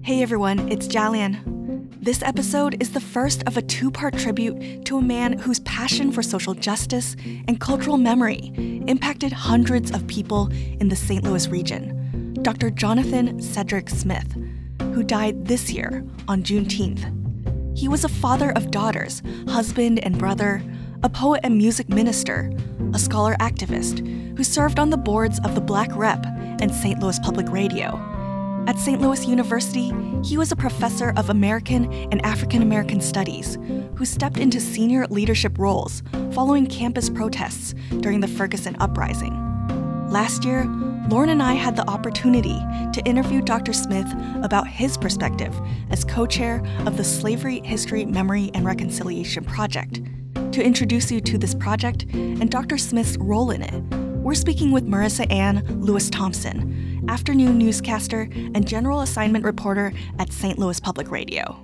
Hey everyone, it's Jalian. This episode is the first of a two-part tribute to a man whose passion for social justice and cultural memory impacted hundreds of people in the St. Louis region, Dr. Jonathan Cedric Smith, who died this year on Juneteenth. He was a father of daughters, husband and brother, a poet and music minister, a scholar activist who served on the boards of the Black Rep and St. Louis Public Radio. At St. Louis University, he was a professor of American and African American Studies who stepped into senior leadership roles following campus protests during the Ferguson Uprising. Last year, Lauren and I had the opportunity to interview Dr. Smith about his perspective as co-chair of the Slavery, History, Memory, and Reconciliation Project. To introduce you to this project and Dr. Smith's role in it, we're speaking with Marissa Ann Lewis-Thompson, afternoon newscaster and general assignment reporter at St. Louis Public Radio.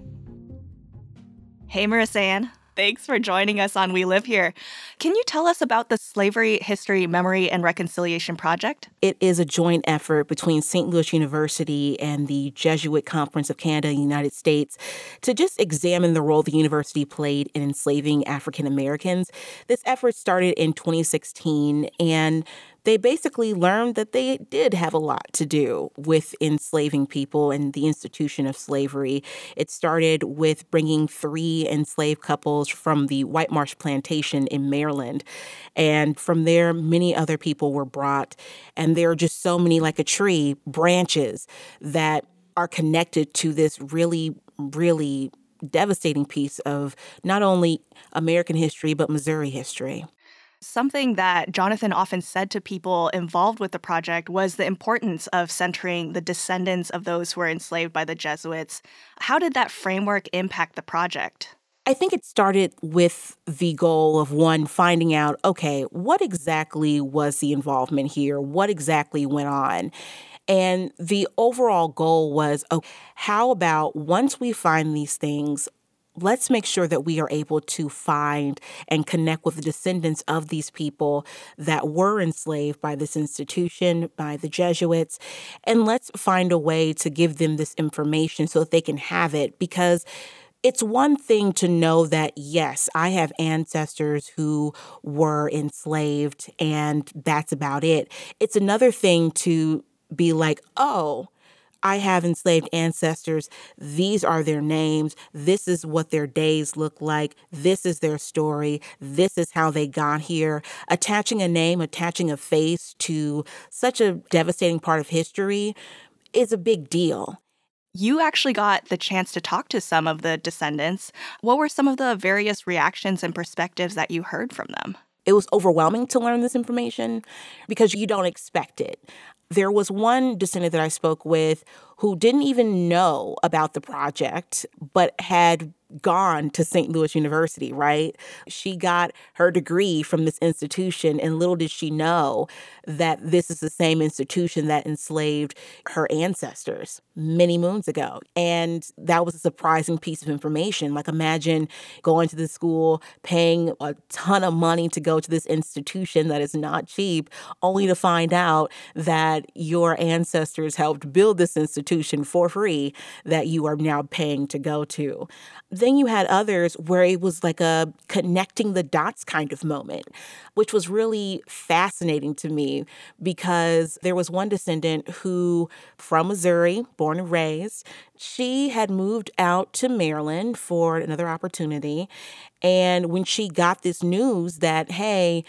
Hey, Marissa Ann. Thanks for joining us on We Live Here. Can you tell us about the Slavery, History, Memory, and Reconciliation Project? It is a joint effort between St. Louis University and the Jesuit Conference of Canada and the United States to just examine the role the university played in enslaving African Americans. This effort started in 2016, and they basically learned that they did have a lot to do with enslaving people and the institution of slavery. It started with bringing 3 enslaved couples from the White Marsh Plantation in Maryland. And from there, many other people were brought. And there are just so many, like a tree, branches that are connected to this really, really devastating piece of not only American history, but Missouri history. Something that Jonathan often said to people involved with the project was the importance of centering the descendants of those who were enslaved by the Jesuits. How did that framework impact the project? I think it started with the goal of, one, finding out, okay, what exactly was the involvement here? What exactly went on? And the overall goal was, okay, how about once we find these things, let's make sure that we are able to find and connect with the descendants of these people that were enslaved by this institution, by the Jesuits, and let's find a way to give them this information so that they can have it. Because it's one thing to know that, yes, I have ancestors who were enslaved and that's about it. It's another thing to be like, oh, I have enslaved ancestors. These are their names. This is what their days look like. This is their story. This is how they got here. Attaching a name, attaching a face to such a devastating part of history is a big deal. You actually got the chance to talk to some of the descendants. What were some of the various reactions and perspectives that you heard from them? It was overwhelming to learn this information because you don't expect it. There was one descendant that I spoke with who didn't even know about the project, but had gone to St. Louis University, right? She got her degree from this institution, and little did she know that this is the same institution that enslaved her ancestors many moons ago. And that was a surprising piece of information. Like, imagine going to the school, paying a ton of money to go to this institution that is not cheap, only to find out that your ancestors helped build this institution for free that you are now paying to go to. Then you had others where it was like a connecting the dots kind of moment, which was really fascinating to me because there was one descendant who, from Missouri, born and raised, she had moved out to Maryland for another opportunity. And when she got this news that, hey,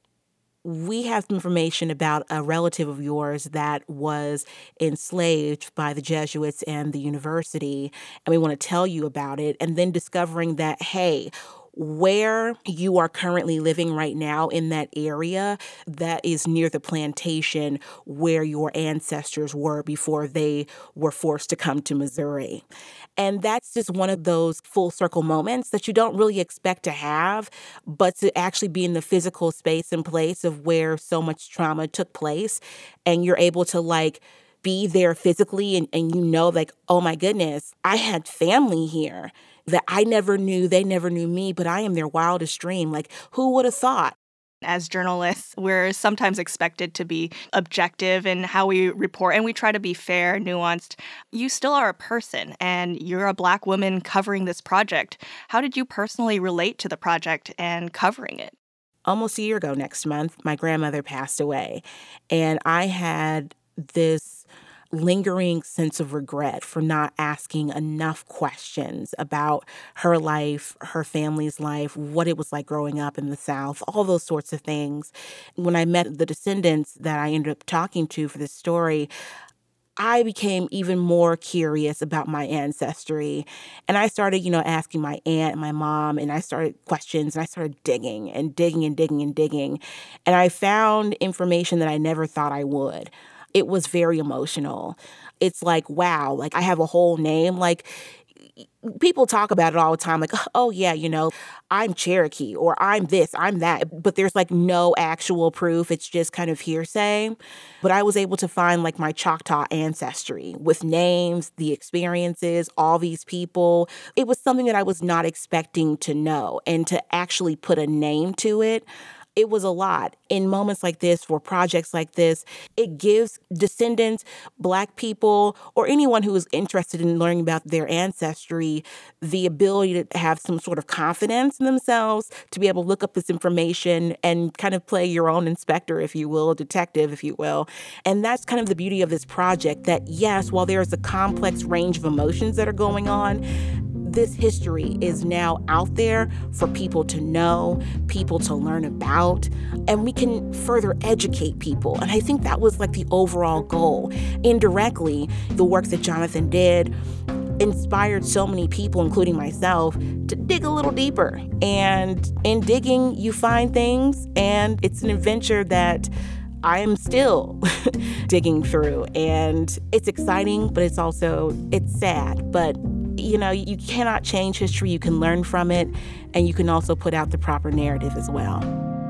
we have information about a relative of yours that was enslaved by the Jesuits and the university, and we want to tell you about it. And then discovering that, hey, where you are currently living right now in that area that is near the plantation where your ancestors were before they were forced to come to Missouri. And that's just one of those full circle moments that you don't really expect to have, but to actually be in the physical space and place of where so much trauma took place, and you're able to be there physically and you know, oh my goodness, I had family here that I never knew, they never knew me, but I am their wildest dream. Who would have thought? As journalists, we're sometimes expected to be objective in how we report, and we try to be fair, nuanced. You still are a person, and you're a Black woman covering this project. How did you personally relate to the project and covering it? Almost a year ago next month, my grandmother passed away, and I had this lingering sense of regret for not asking enough questions about her life, her family's life, what it was like growing up in the South, all those sorts of things. When I met the descendants that I ended up talking to for this story, I became even more curious about my ancestry. And I started, asking my aunt and my mom, and I started questions, and I started digging and digging and digging and digging. And I found information that I never thought I would. It was very emotional. It's like, wow, like I have a whole name. Like people talk about it all the time, like, oh yeah, I'm Cherokee or I'm this, I'm that. But there's like no actual proof. It's just kind of hearsay. But I was able to find like my Choctaw ancestry with names, the experiences, all these people. It was something that I was not expecting to know, and to actually put a name to it. It was a lot. In moments like this, for projects like this, it gives descendants, Black people, or anyone who is interested in learning about their ancestry the ability to have some sort of confidence in themselves, to be able to look up this information and kind of play your own inspector, if you will, detective, if you will. And that's kind of the beauty of this project, that yes, while there's a complex range of emotions that are going on, this history is now out there for people to know, people to learn about, and we can further educate people. And I think that was like the overall goal. Indirectly, the work that Jonathan did inspired so many people, including myself, to dig a little deeper. And in digging, you find things, and it's an adventure that I am still digging through. And it's exciting, but it's sad. But you cannot change history. You can learn from it, and you can also put out the proper narrative as well.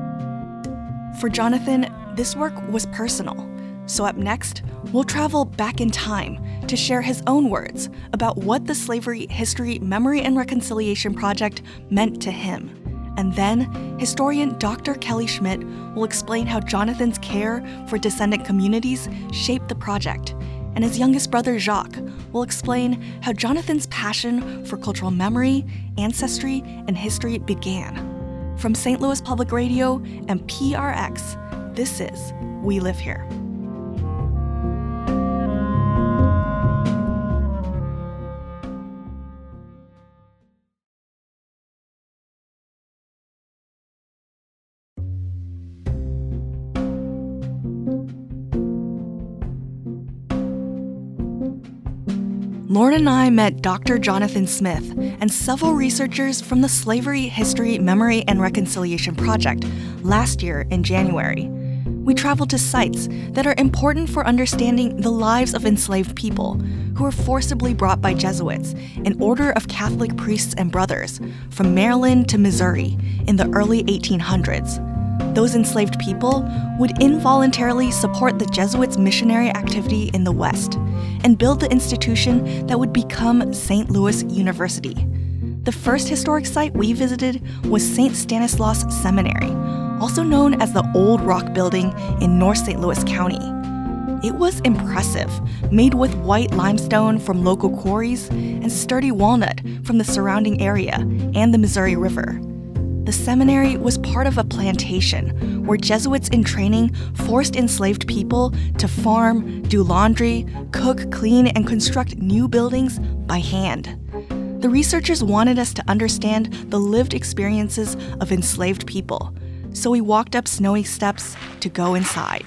For Jonathan, this work was personal. So up next, we'll travel back in time to share his own words about what the Slavery History, Memory, and Reconciliation Project meant to him. And then, historian Dr. Kelly Schmidt will explain how Jonathan's care for descendant communities shaped the project. And his youngest brother, Jacques, will explain how Jonathan's passion for cultural memory, ancestry, and history began. From St. Louis Public Radio and PRX, this is We Live Here. Lauren and I met Dr. Jonathan Smith and several researchers from the Slavery History, Memory, and Reconciliation Project last year in January. We traveled to sites that are important for understanding the lives of enslaved people who were forcibly brought by Jesuits, an order of Catholic priests and brothers, from Maryland to Missouri in the early 1800s. Those enslaved people would involuntarily support the Jesuits' missionary activity in the West and build the institution that would become St. Louis University. The first historic site we visited was St. Stanislaus Seminary, also known as the Old Rock Building in North St. Louis County. It was impressive, made with white limestone from local quarries and sturdy walnut from the surrounding area and the Missouri River. The seminary was part of a plantation where Jesuits in training forced enslaved people to farm, do laundry, cook, clean, and construct new buildings by hand. The researchers wanted us to understand the lived experiences of enslaved people, so we walked up snowy steps to go inside.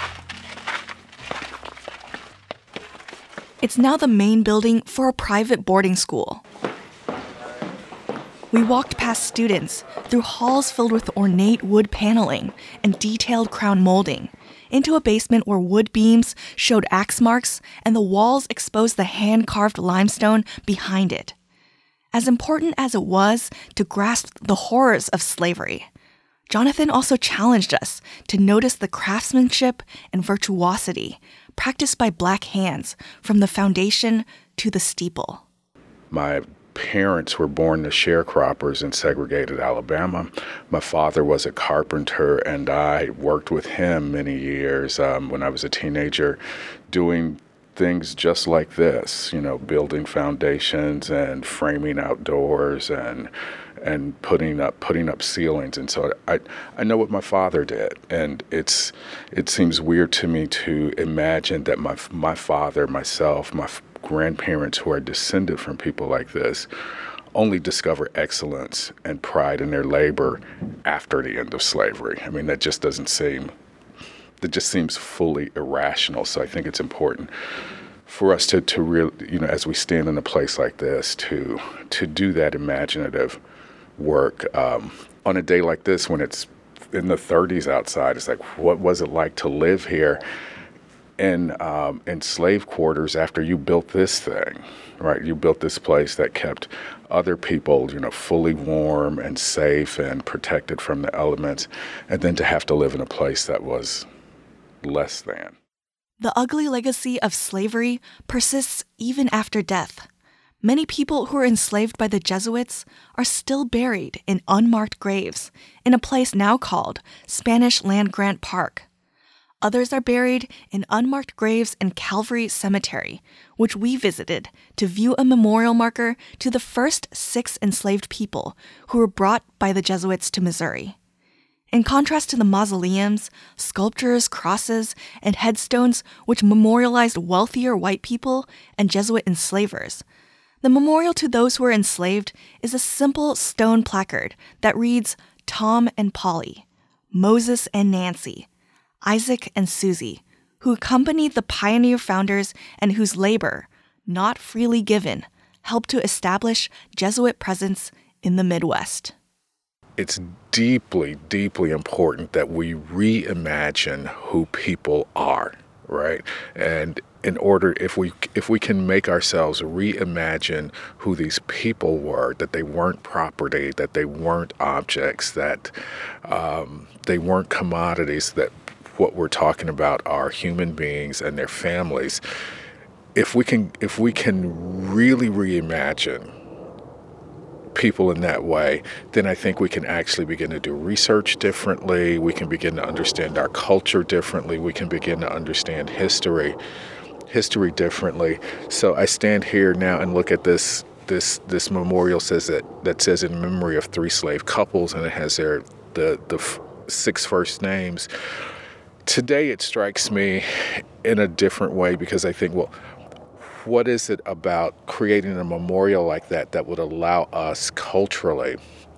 It's now the main building for a private boarding school. We walked past students, through halls filled with ornate wood paneling and detailed crown molding, into a basement where wood beams showed axe marks and the walls exposed the hand-carved limestone behind it. As important as it was to grasp the horrors of slavery, Jonathan also challenged us to notice the craftsmanship and virtuosity practiced by Black hands from the foundation to the steeple. My parents were born as sharecroppers in segregated Alabama. My father was a carpenter, and I worked with him many years when I was a teenager, doing things just like this, building foundations and framing outdoors and putting up ceilings. And so I know what my father did, and it seems weird to me to imagine that my father, myself, my grandparents who are descended from people like this only discover excellence and pride in their labor after the end of slavery. I mean, that just seems fully irrational. So I think it's important for us to really, as we stand in a place like this, to do that imaginative work on a day like this when it's in the 30s outside. It's like, what was it like to live here in slave quarters after you built this thing, right? You built this place that kept other people, fully warm and safe and protected from the elements, and then to have to live in a place that was less than. The ugly legacy of slavery persists even after death. Many people who were enslaved by the Jesuits are still buried in unmarked graves in a place now called Spanish Land Grant Park. Others are buried in unmarked graves in Calvary Cemetery, which we visited to view a memorial marker to the first 6 enslaved people who were brought by the Jesuits to Missouri. In contrast to the mausoleums, sculptures, crosses, and headstones which memorialized wealthier white people and Jesuit enslavers, the memorial to those who were enslaved is a simple stone placard that reads Tom and Polly, Moses and Nancy, Isaac and Susie, who accompanied the pioneer founders and whose labor, not freely given, helped to establish Jesuit presence in the Midwest. It's deeply, deeply important that we reimagine who people are, right? And in order, if we can make ourselves reimagine who these people were, that they weren't property, that they weren't objects, that they weren't commodities, that what we're talking about are human beings and their families. If we can really reimagine people in that way, then I think we can actually begin to do research differently. We can begin to understand our culture differently. We can begin to understand history differently. So I stand here now and look at this memorial that says in memory of 3 slave couples, and it has the 6 first names. Today it strikes me in a different way because I think, well, what is it about creating a memorial like that would allow us culturally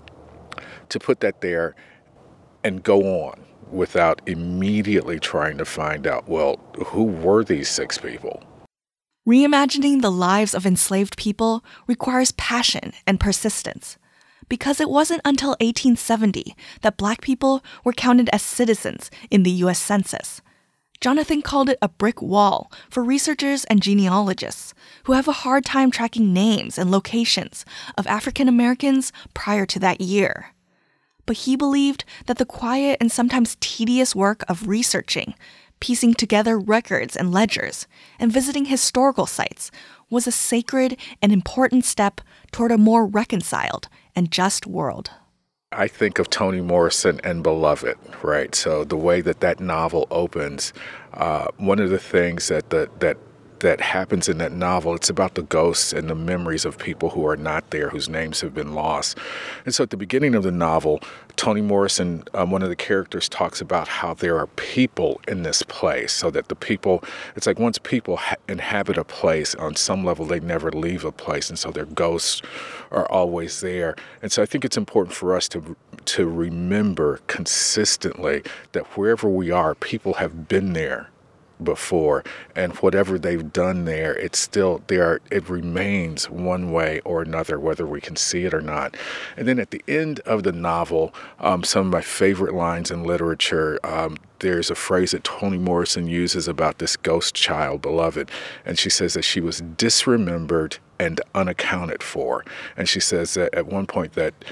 to put that there and go on without immediately trying to find out, well, who were these 6 people? Reimagining the lives of enslaved people requires passion and persistence, because it wasn't until 1870 that Black people were counted as citizens in the U.S. Census. Jonathan called it a brick wall for researchers and genealogists who have a hard time tracking names and locations of African Americans prior to that year. But he believed that the quiet and sometimes tedious work of researching, piecing together records and ledgers, and visiting historical sites was a sacred and important step toward a more reconciled and just world. I think of Toni Morrison and Beloved, right? So the way that novel opens, one of the things that happens in that novel, it's about the ghosts and the memories of people who are not there, whose names have been lost. And so at the beginning of the novel, Toni Morrison, one of the characters, talks about how there are people in this place, so that the people, it's like once people inhabit a place, on some level they never leave a place, and so their ghosts are always there. And so I think it's important for us to remember consistently that wherever we are, people have been there before, and whatever they've done there, it's still there. It remains one way or another, whether we can see it or not. And then at the end of the novel, some of my favorite lines in literature, there's a phrase that Toni Morrison uses about this ghost child, Beloved, and she says that she was disremembered and unaccounted for. And she says that at one point that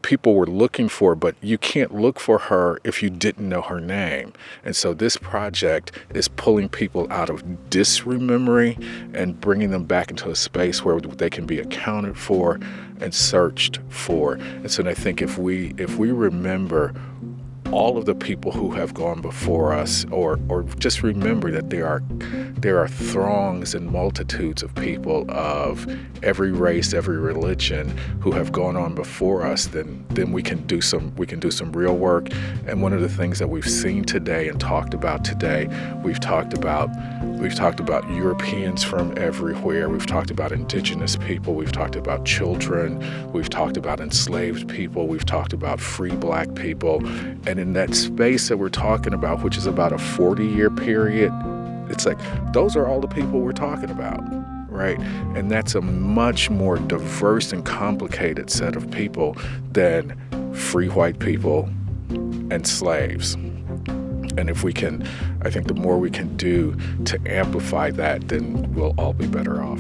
people were looking for, but you can't look for her if you didn't know her name. And so this project is pulling people out of dismemory and bringing them back into a space where they can be accounted for and searched for. And so I think if we remember all of the people who have gone before us, or just remember that there are throngs and multitudes of people of every race, every religion who have gone on before us, then we can do some real work. And one of the things that we've seen today and talked about today, we've talked about Europeans from everywhere, we've talked about indigenous people, we've talked about children, we've talked about enslaved people, we've talked about free Black people. And in that space that we're talking about, which is about a 40-year period, it's like those are all the people we're talking about, right? And that's a much more diverse and complicated set of people than free white people and slaves. And if we can, I think the more we can do to amplify that, then we'll all be better off.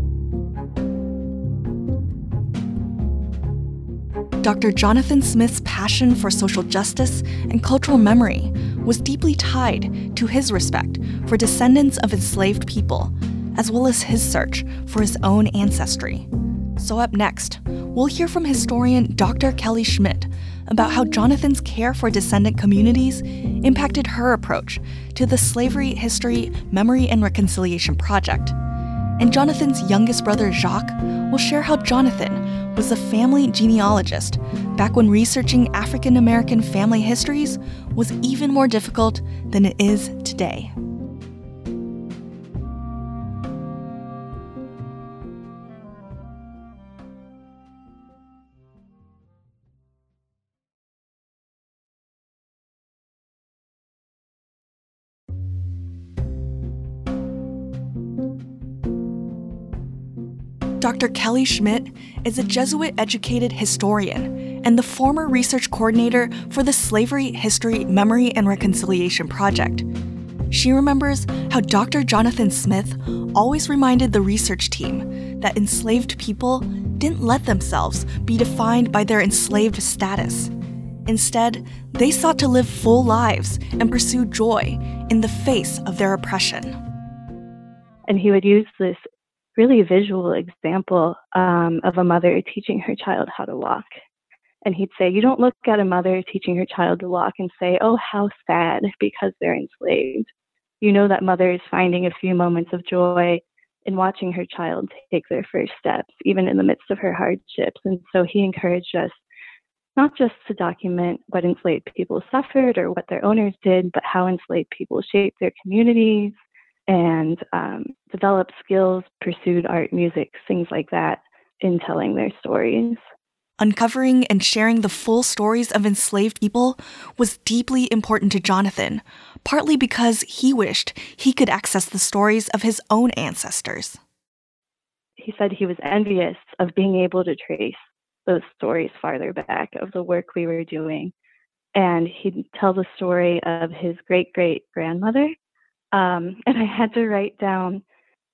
Dr. Jonathan Smith's passion for social justice and cultural memory was deeply tied to his respect for descendants of enslaved people, as well as his search for his own ancestry. So up next, we'll hear from historian Dr. Kelly Schmidt about how Jonathan's care for descendant communities impacted her approach to the Slavery History, Memory, and Reconciliation Project. And Jonathan's youngest brother, Jacques, will share how Jonathan was a family genealogist back when researching African American family histories was even more difficult than it is today. Dr. Kelly Schmidt is a Jesuit-educated historian and the former research coordinator for the Slavery History, Memory, and Reconciliation Project. She remembers how Dr. Jonathan Smith always reminded the research team that enslaved people didn't let themselves be defined by their enslaved status. Instead, they sought to live full lives and pursue joy in the face of their oppression. And he would use this really visual example of a mother teaching her child how to walk. And he'd say, you don't look at a mother teaching her child to walk and say, oh, how sad, because they're enslaved. You know that mother is finding a few moments of joy in watching her child take their first steps, even in the midst of her hardships. And so he encouraged us not just to document what enslaved people suffered or what their owners did, but how enslaved people shaped their communities and developed skills, pursued art, music, things like that in telling their stories. Uncovering and sharing the full stories of enslaved people was deeply important to Jonathan, partly because he wished he could access the stories of his own ancestors. He said he was envious of being able to trace those stories farther back of the work we were doing. And he'd tell the story of his great-great-grandmother. And I had to write down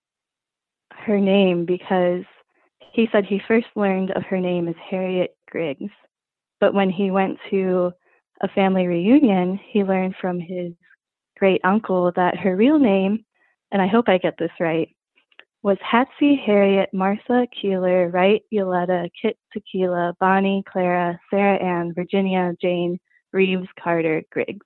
her name because he said he first learned of her name as Harriet Griggs. But when he went to a family reunion, he learned from his great uncle that her real name, and I hope I get this right, was Hatsie Harriet Martha Keeler Wright Yoletta Kit Tequila Bonnie Clara Sarah Ann Virginia Jane Reeves Carter Griggs.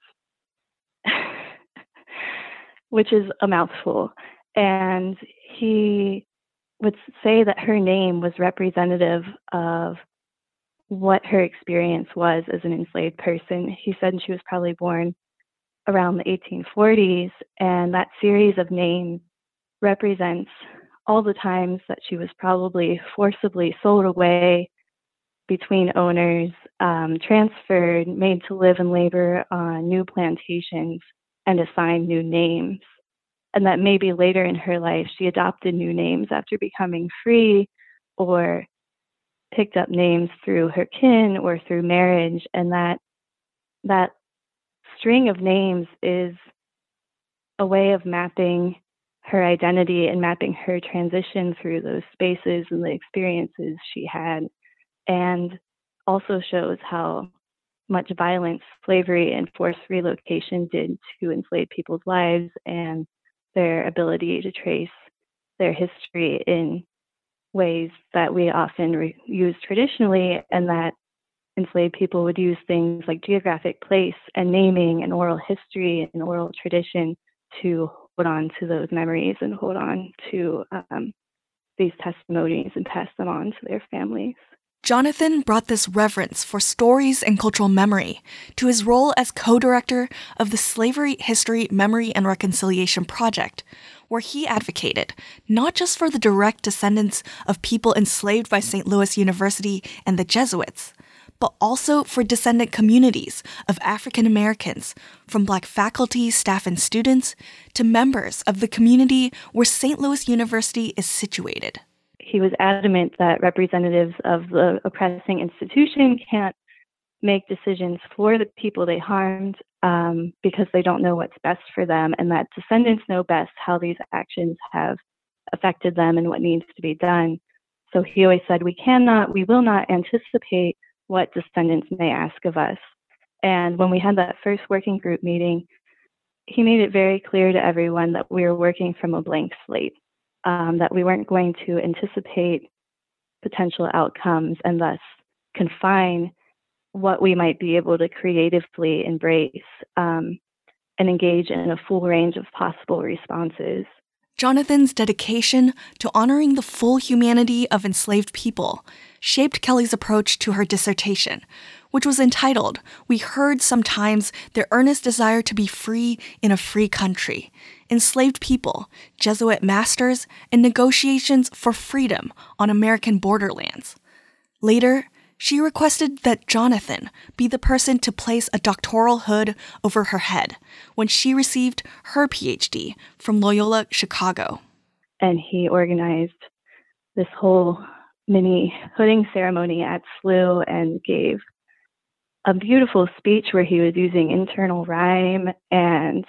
Which is a mouthful. And he would say that her name was representative of what her experience was as an enslaved person. He said she was probably born around the 1840s, and that series of names represents all the times that she was probably forcibly sold away between owners, transferred, made to live and labor on new plantations, and assigned new names. And that maybe later in her life, she adopted new names after becoming free or picked up names through her kin or through marriage. And that string of names is a way of mapping her identity and mapping her transition through those spaces and the experiences she had. And also shows how much violence slavery and forced relocation did to enslaved people's lives and their ability to trace their history in ways that we often use traditionally, and that enslaved people would use things like geographic place and naming and oral history and oral tradition to hold on to those memories and hold on to these testimonies and pass them on to their families. Jonathan brought this reverence for stories and cultural memory to his role as co-director of the Slavery History, Memory, and Reconciliation Project, where he advocated not just for the direct descendants of people enslaved by St. Louis University and the Jesuits, but also for descendant communities of African Americans, from Black faculty, staff, and students to members of the community where St. Louis University is situated. He was adamant that representatives of the oppressing institution can't make decisions for the people they harmed because they don't know what's best for them, and that descendants know best how these actions have affected them and what needs to be done. So he always said, we will not anticipate what descendants may ask of us. And when we had that first working group meeting, he made it very clear to everyone that we were working from a blank slate, that we weren't going to anticipate potential outcomes and thus confine what we might be able to creatively embrace and engage in a full range of possible responses. Jonathan's dedication to honoring the full humanity of enslaved people shaped Kelly's approach to her dissertation, which was entitled, "We Heard Sometimes Their Earnest Desire to Be Free in a Free Country, Enslaved People, Jesuit Masters, and Negotiations for Freedom on American Borderlands." Later, she requested that Jonathan be the person to place a doctoral hood over her head when she received her PhD from Loyola Chicago. And he organized this whole mini hooding ceremony at SLU and gave a beautiful speech where he was using internal rhyme and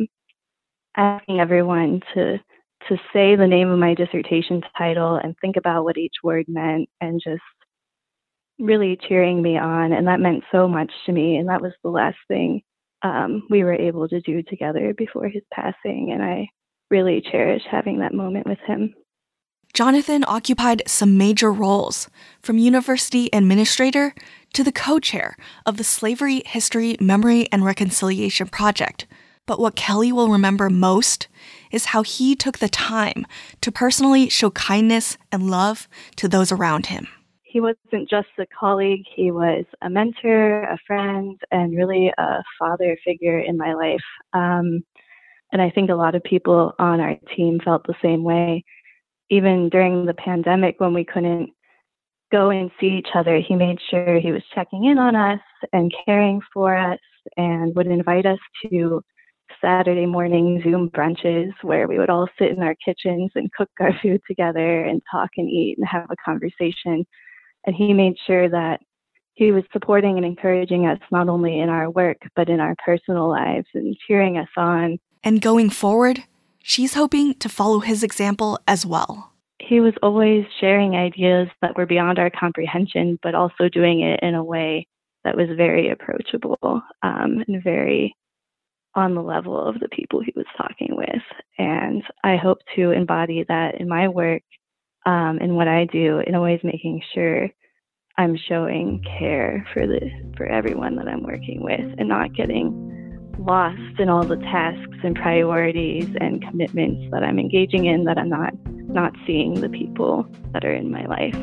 asking everyone to say the name of my dissertation title and think about what each word meant, and just really cheering me on. And that meant so much to me. And that was the last thing we were able to do together before his passing. And I really cherish having that moment with him. Jonathan occupied some major roles, from university administrator to the co-chair of the Slavery History, Memory, and Reconciliation Project. But what Kelly will remember most is how he took the time to personally show kindness and love to those around him. He wasn't just a colleague, he was a mentor, a friend, and really a father figure in my life. And I think a lot of people on our team felt the same way. Even during the pandemic, when we couldn't go and see each other, he made sure he was checking in on us and caring for us, and would invite us to Saturday morning Zoom brunches where we would all sit in our kitchens and cook our food together and talk and eat and have a conversation. And he made sure that he was supporting and encouraging us not only in our work, but in our personal lives, and cheering us on. And going forward, she's hoping to follow his example as well. He was always sharing ideas that were beyond our comprehension, but also doing it in a way that was very approachable and very on the level of the people he was talking with. And I hope to embody that in my work and what I do, in always making sure I'm showing care for everyone that I'm working with, and not getting lost in all the tasks and priorities and commitments that I'm engaging in, that I'm not seeing the people that are in my life.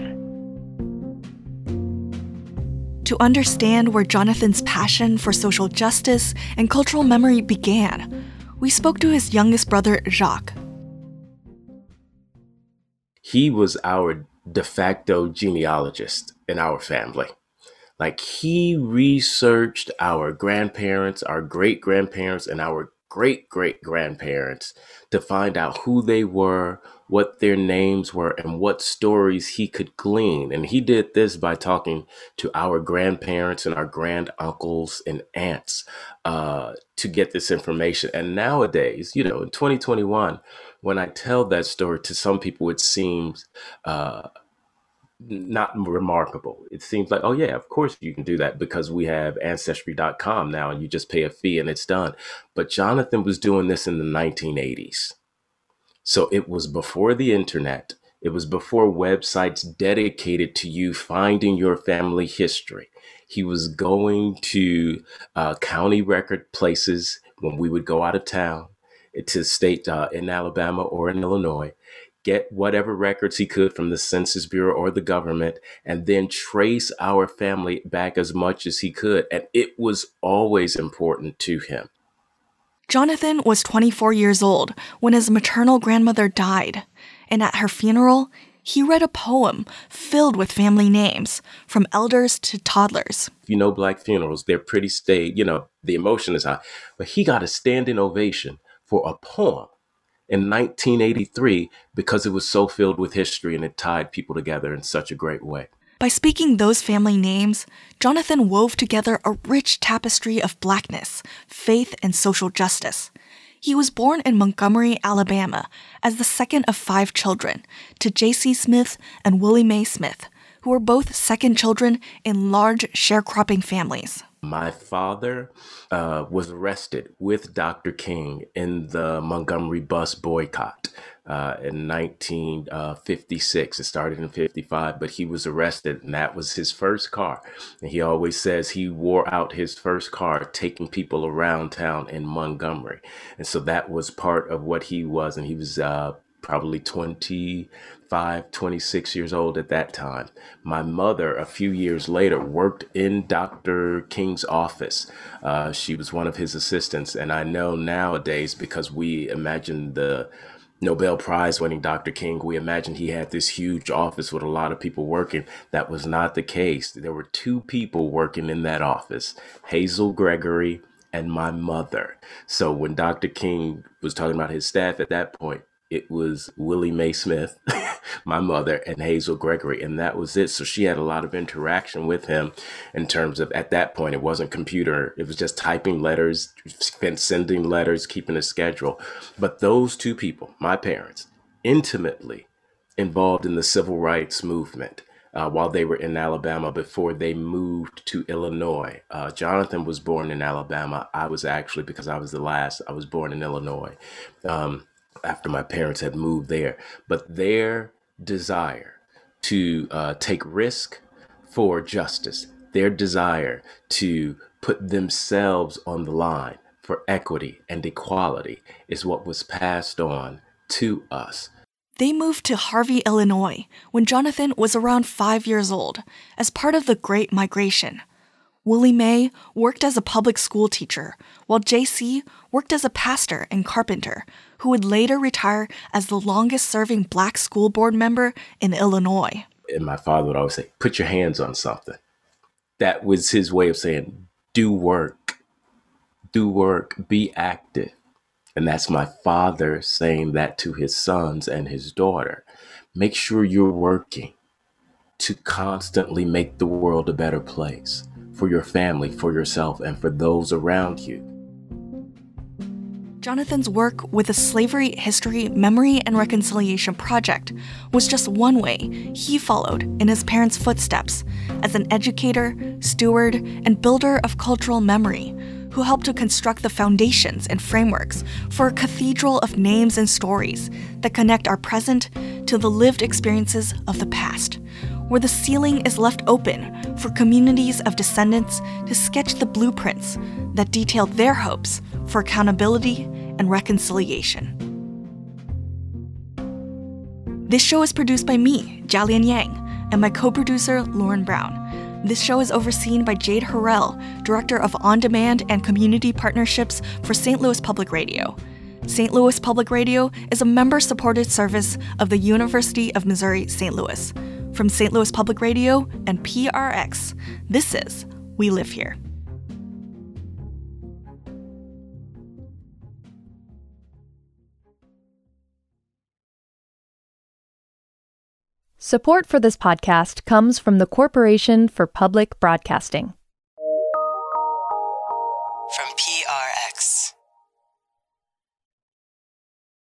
To understand where Jonathan's passion for social justice and cultural memory began, we spoke to his youngest brother, Jacques. He was our de facto genealogist in our family. Like, he researched our grandparents, our great-grandparents, and our great-great-grandparents to find out who they were, what their names were, and what stories he could glean. And he did this by talking to our grandparents and our granduncles and aunts to get this information. And nowadays, in 2021, when I tell that story to some people, it seems not remarkable. It seems like, oh yeah, of course you can do that because we have Ancestry.com now and you just pay a fee and it's done. But Jonathan was doing this in the 1980s. So it was before the internet. It was before websites dedicated to you finding your family history. He was going to county record places when we would go out of town to state in Alabama or in Illinois, get whatever records he could from the Census Bureau or the government, and then trace our family back as much as he could. And it was always important to him. Jonathan was 24 years old when his maternal grandmother died, and at her funeral, he read a poem filled with family names, from elders to toddlers. You know, Black funerals, they're pretty staid, the emotion is high. But he got a standing ovation for a poem in 1983 because it was so filled with history and it tied people together in such a great way. By speaking those family names, Jonathan wove together a rich tapestry of Blackness, faith, and social justice. He was born in Montgomery, Alabama, as the second of 5 children, to J.C. Smith and Willie Mae Smith, who were both second children in large sharecropping families. My father was arrested with Dr. King in the Montgomery bus boycott in 1956. It started in 55, but he was arrested, and that was his first car. And he always says he wore out his first car taking people around town in Montgomery. And so that was part of what he was. And he was probably 26 years old at that time. My mother, a few years later, worked in Dr. King's office. She was one of his assistants. And I know nowadays, because we imagine the Nobel Prize winning Dr. King, we imagined he had this huge office with a lot of people working. That was not the case. There were 2 people working in that office, Hazel Gregory and my mother. So when Dr. King was talking about his staff at that point, it was Willie Mae Smith, my mother, and Hazel Gregory, and that was it. So she had a lot of interaction with him in terms of, at that point, it wasn't computer. It was just typing letters, sending letters, keeping a schedule. But those 2 people, my parents, intimately involved in the civil rights movement while they were in Alabama before they moved to Illinois. Jonathan was born in Alabama. I was actually, because I was the last, I was born in Illinois. After my parents had moved there. But their desire to take risk for justice, their desire to put themselves on the line for equity and equality is what was passed on to us. They moved to Harvey, Illinois, when Jonathan was around 5 years old, as part of the Great Migration. Willie Mae worked as a public school teacher, while J.C. worked as a pastor and carpenter, who would later retire as the longest-serving Black school board member in Illinois. And my father would always say, put your hands on something. That was his way of saying, do work, be active. And that's my father saying that to his sons and his daughter. Make sure you're working to constantly make the world a better place for your family, for yourself, and for those around you. Jonathan's work with the Slavery History, Memory, and Reconciliation Project was just one way he followed in his parents' footsteps as an educator, steward, and builder of cultural memory, who helped to construct the foundations and frameworks for a cathedral of names and stories that connect our present to the lived experiences of the past, where the ceiling is left open for communities of descendants to sketch the blueprints that detail their hopes for accountability and reconciliation. This show is produced by me, Jialian Yang, and my co-producer, Lauren Brown. This show is overseen by Jade Harrell, Director of On-Demand and Community Partnerships for St. Louis Public Radio. St. Louis Public Radio is a member-supported service of the University of Missouri St. Louis. From St. Louis Public Radio and PRX, this is We Live Here. Support for this podcast comes from the Corporation for Public Broadcasting.